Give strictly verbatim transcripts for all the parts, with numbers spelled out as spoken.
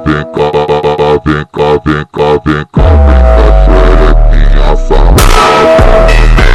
vem cá, vem cá, vem cá, vem cá, vem cá, xerequinha sarrada.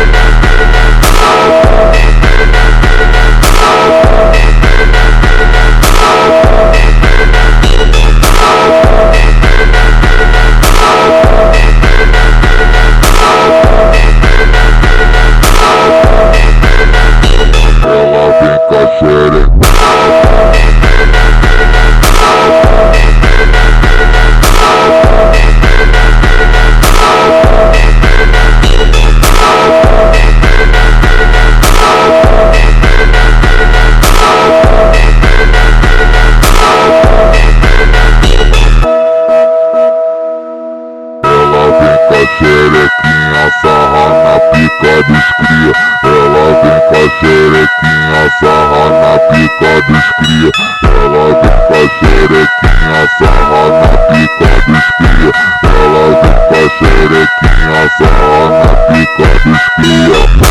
Xerequinha sarra na pica dos cria. Ela vem com a xerequinha sarra na pica dos cria. Ela vem com a xerequinha sarra na pica dos cria. Ela vem com a xerequinha sarra na pica dos cria.